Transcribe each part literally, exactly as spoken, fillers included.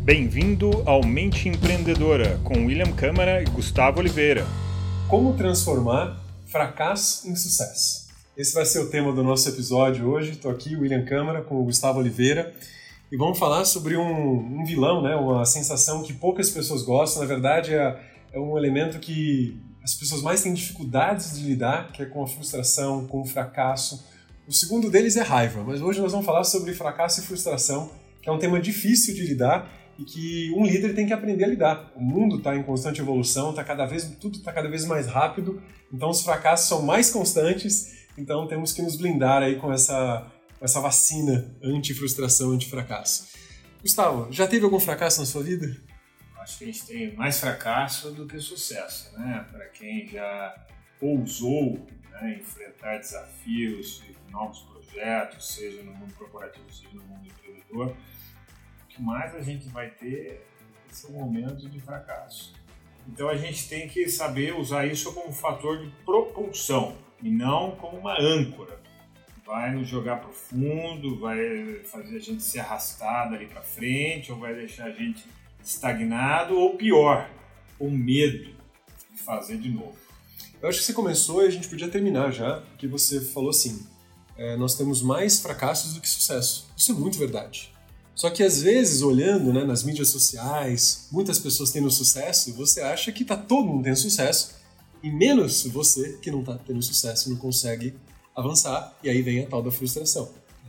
Bem-vindo ao Mente Empreendedora, com William Câmara e Gustavo Oliveira. Como transformar fracasso em sucesso? Esse vai ser o tema do nosso episódio hoje. Estou aqui, William Câmara, com o Gustavo Oliveira, e vamos falar sobre um, um vilão, né? Uma sensação que poucas pessoas gostam. Na verdade, é, é um elemento que as pessoas mais têm dificuldades de lidar, que é com a frustração, com o fracasso. O segundo deles é raiva, mas hoje nós vamos falar sobre fracasso e frustração, que é um tema difícil de lidar e que um líder tem que aprender a lidar. O mundo está em constante evolução, tá cada vez, tudo está cada vez mais rápido, então os fracassos são mais constantes, então temos que nos blindar aí com essa, com essa vacina anti-frustração, anti-fracasso. Gustavo, já teve algum fracasso na sua vida? Acho que a gente tem mais fracasso do que sucesso, né? Para quem já ousou, né, enfrentar desafios e novos projetos, seja no mundo corporativo, seja no mundo empreendedor, o que mais a gente vai ter são momentos de fracasso. Então a gente tem que saber usar isso como um fator de propulsão e não como uma âncora. Vai nos jogar para o fundo, vai fazer a gente se arrastar dali para frente, ou vai deixar a gente estagnado, ou pior, com medo de fazer de novo. Eu acho que você começou e a gente podia terminar já, porque você falou assim, é, nós temos mais fracassos do que sucesso. Isso é muito verdade. Só que às vezes, olhando, né, nas mídias sociais, muitas pessoas tendo sucesso, você acha que tá todo mundo tendo sucesso, e menos você que não está tendo sucesso e não consegue avançar, e aí vem a tal da frustração.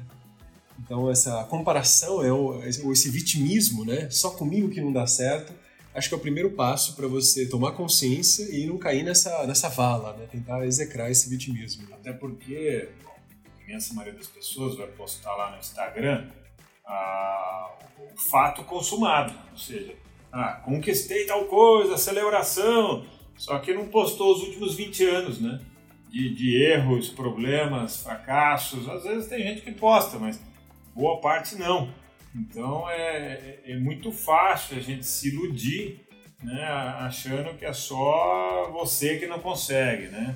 Então essa comparação, é o, esse vitimismo, né, só comigo que não dá certo, acho que é o primeiro passo para você tomar consciência e não cair nessa, nessa vala, né? Tentar execrar esse vitimismo. Até porque bom, a imensa maioria das pessoas vai postar lá no Instagram ah, o fato consumado, ou seja, ah, conquistei tal coisa, celebração, só que não postou os últimos vinte anos, né? De, de erros, problemas, fracassos. Às vezes tem gente que posta, mas boa parte não. Então é, é muito fácil a gente se iludir, né, achando que é só você que não consegue, né?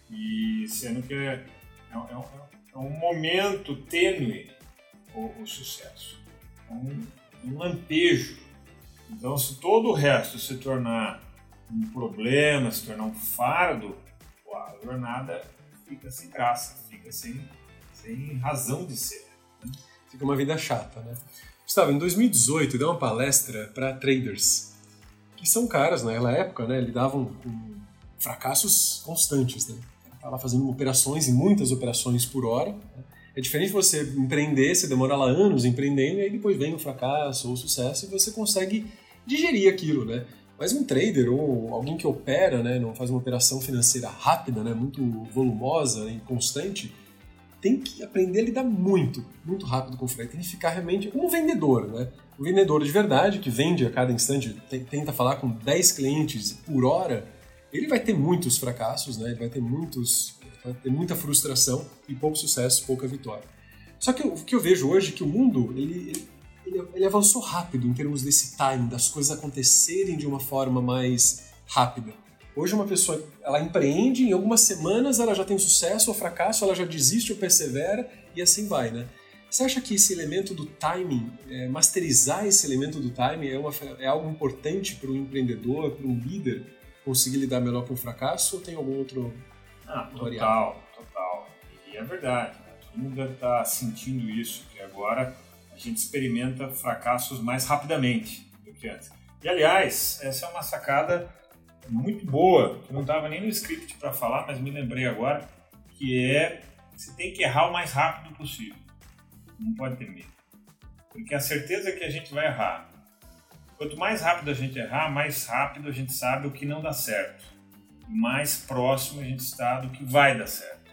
E sendo que é, é, um, é um momento tênue o, o sucesso, é um, um lampejo. Então se todo o resto se tornar um problema, se tornar um fardo, a jornada fica sem graça, fica sem, sem razão de ser. Né? Fica uma vida chata, né? Gustavo, em dois mil e dezoito, deu uma palestra para traders, que são caras, naquela época, né, lidavam com fracassos constantes, né? Estava fazendo operações e muitas operações por hora. Né? É diferente de você empreender, você demora lá anos empreendendo, e aí depois vem o fracasso ou o sucesso e você consegue digerir aquilo, né? Mas um trader ou alguém que opera, né, não faz uma operação financeira rápida, né, muito volumosa e constante, tem que aprender a lidar muito, muito rápido com o frete. Tem que ficar realmente como um vendedor, né? Um vendedor de verdade, que vende a cada instante, tenta falar com dez clientes por hora, ele vai ter muitos fracassos, né? Ele vai ter, muitos, vai ter muita frustração e pouco sucesso, pouca vitória. Só que o que eu vejo hoje é que o mundo, ele, ele, ele avançou rápido em termos desse time, das coisas acontecerem de uma forma mais rápida. Hoje uma pessoa, ela empreende, em algumas semanas ela já tem sucesso ou fracasso, ela já desiste ou persevera e assim vai, né? Você acha que esse elemento do timing, é, masterizar esse elemento do timing é, uma, é algo importante para um empreendedor, para um líder conseguir lidar melhor com o fracasso ou tem algum outro ah, variável? Total, total. E é verdade, né? Todo mundo deve estar sentindo isso, que agora a gente experimenta fracassos mais rapidamente do que antes. E aliás, essa é uma sacada muito boa, que não estava nem no script para falar, mas me lembrei agora, que é você tem que errar o mais rápido possível. Não pode ter medo. Porque a certeza é que a gente vai errar. Quanto mais rápido a gente errar, mais rápido a gente sabe o que não dá certo. Mais próximo a gente está do que vai dar certo.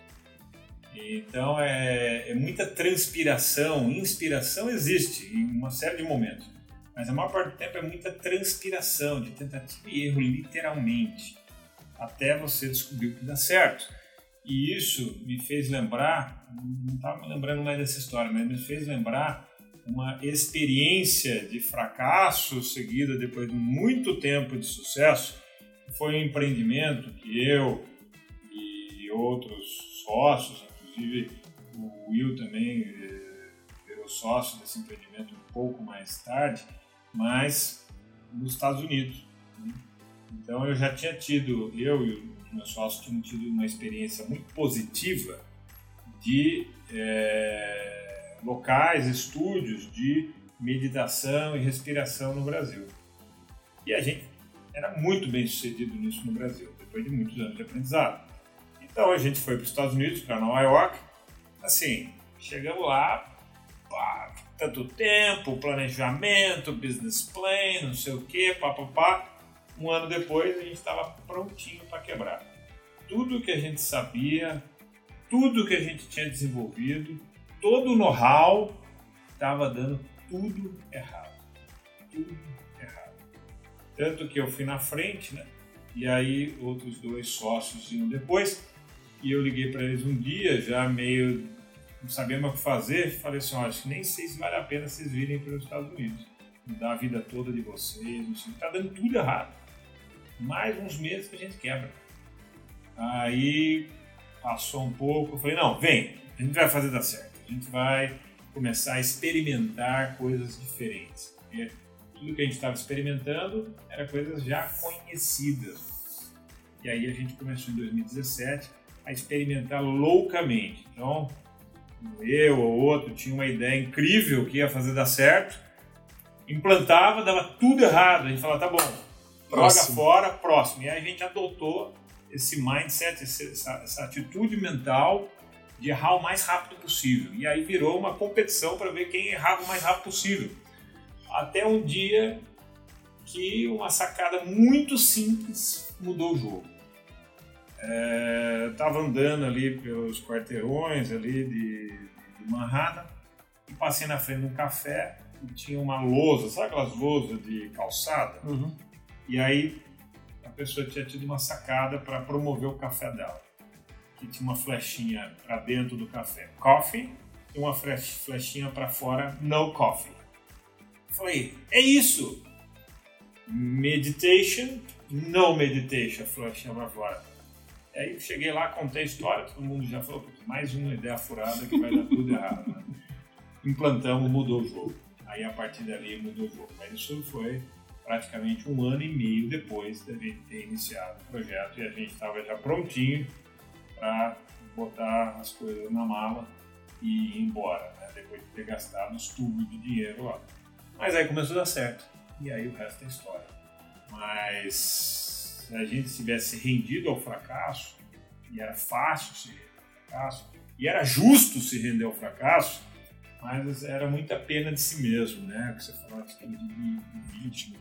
Então é, é muita transpiração, inspiração existe em uma série de momentos. Mas a maior parte do tempo é muita transpiração, de tentativa e erro, literalmente, até você descobrir o que dá certo. E isso me fez lembrar, não estava me lembrando mais dessa história, mas me fez lembrar uma experiência de fracasso seguida depois de muito tempo de sucesso. Foi um empreendimento que eu e outros sócios, inclusive o Will também virou sócio desse empreendimento um pouco mais tarde, mas nos Estados Unidos. Então eu já tinha tido, eu e os meus sócios tinham tido uma experiência muito positiva de é, locais, estúdios de meditação e respiração no Brasil. E a gente era muito bem sucedido nisso no Brasil, depois de muitos anos de aprendizado. Então a gente foi para os Estados Unidos, para Nova York, assim, chegamos lá, pá, tanto tempo, planejamento, business plan, não sei o quê, papapá. Um ano depois a gente estava prontinho para quebrar. Tudo que a gente sabia, tudo que a gente tinha desenvolvido, todo o know-how estava dando tudo errado. Tudo errado. Tanto que eu fui na frente, né? E aí outros dois sócios iam depois. E eu liguei para eles um dia, já meio não sabendo o que fazer. Falei assim, olha, nem sei se vale a pena vocês virem para os Estados Unidos. Mudar a vida toda de vocês, não sei, está dando tudo errado. Mais uns meses que a gente quebra. Aí passou um pouco, eu falei, não, vem, a gente vai fazer dar certo. A gente vai começar a experimentar coisas diferentes. Porque tudo que a gente estava experimentando era coisas já conhecidas. E aí a gente começou em dois mil e dezessete a experimentar loucamente. Então, eu ou outro tinha uma ideia incrível que ia fazer dar certo, implantava, dava tudo errado. A gente falava, tá bom, Próximo. joga fora, próximo. E aí a gente adotou esse mindset, essa, essa atitude mental de errar o mais rápido possível. E aí virou uma competição para ver quem errava o mais rápido possível. Até um dia que uma sacada muito simples mudou o jogo. É, eu estava andando ali pelos quarteirões ali de, de Manhattan e passei na frente de um café e tinha uma lousa, sabe aquelas lousas de calçada? Uhum. E aí a pessoa tinha tido uma sacada para promover o café dela. Que tinha uma flechinha para dentro do café, coffee, e uma flechinha para fora, no coffee. Eu falei, é isso! Meditation, no meditation, flechinha para fora. Aí cheguei lá, contei a história, todo mundo já falou, mais uma ideia furada que vai dar tudo errado. Né? Implantamos, mudou o jogo. Aí a partir dali mudou o jogo. Mas isso foi praticamente um ano e meio depois da gente ter iniciado o projeto e a gente estava já prontinho para botar as coisas na mala e ir embora, né? Depois de ter gastado os tubos de dinheiro lá. Mas aí começou a dar certo e aí o resto é história. Mas se a gente tivesse rendido ao fracasso, e era fácil se render ao fracasso, e era justo se render ao fracasso, mas era muita pena de si mesmo, né? Que você falou de vítima.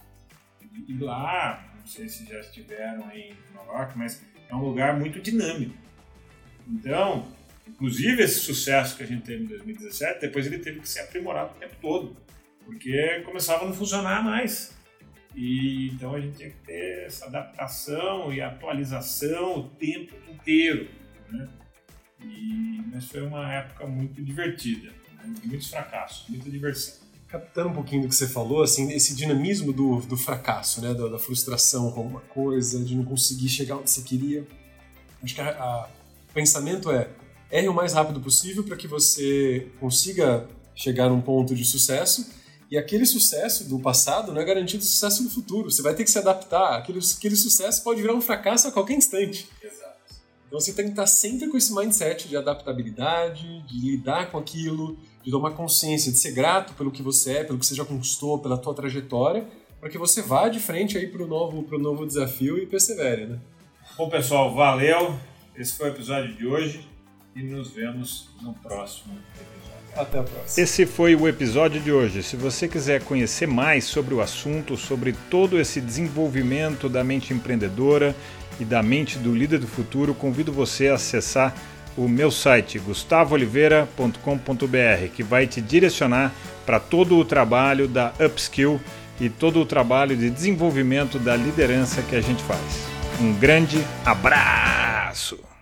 E lá, não sei se já estiveram em Nova York, mas é um lugar muito dinâmico. Então, inclusive esse sucesso que a gente teve em dois mil e dezessete, depois ele teve que ser aprimorado o tempo todo, porque começava a não funcionar mais. E então a gente tinha que ter essa adaptação e atualização o tempo inteiro, né? E, mas foi uma época muito divertida, né? Muitos fracassos, muita diversão. Captando um pouquinho do que você falou, assim, esse dinamismo do, do fracasso, né? da, da frustração com alguma coisa, de não conseguir chegar onde você queria. Acho que a, a, o pensamento é erre o mais rápido possível para que você consiga chegar a um ponto de sucesso. E aquele sucesso do passado não é garantido o sucesso do futuro. Você vai ter que se adaptar. Aquele, aquele sucesso pode virar um fracasso a qualquer instante. Exato. Então você tem que estar sempre com esse mindset de adaptabilidade, de lidar com aquilo, de tomar consciência, de ser grato pelo que você é, pelo que você já conquistou, pela tua trajetória, para que você vá de frente aí para o novo, pro novo desafio e persevere, né? Bom, pessoal, valeu. Esse foi o episódio de hoje e nos vemos no próximo episódio. Até a próxima. Esse foi o episódio de hoje. Se você quiser conhecer mais sobre o assunto, sobre todo esse desenvolvimento da mente empreendedora e da mente do líder do futuro, convido você a acessar o meu site gustavo oliveira ponto com ponto b r, que vai te direcionar para todo o trabalho da Upskill e todo o trabalho de desenvolvimento da liderança que a gente faz. Um grande abraço!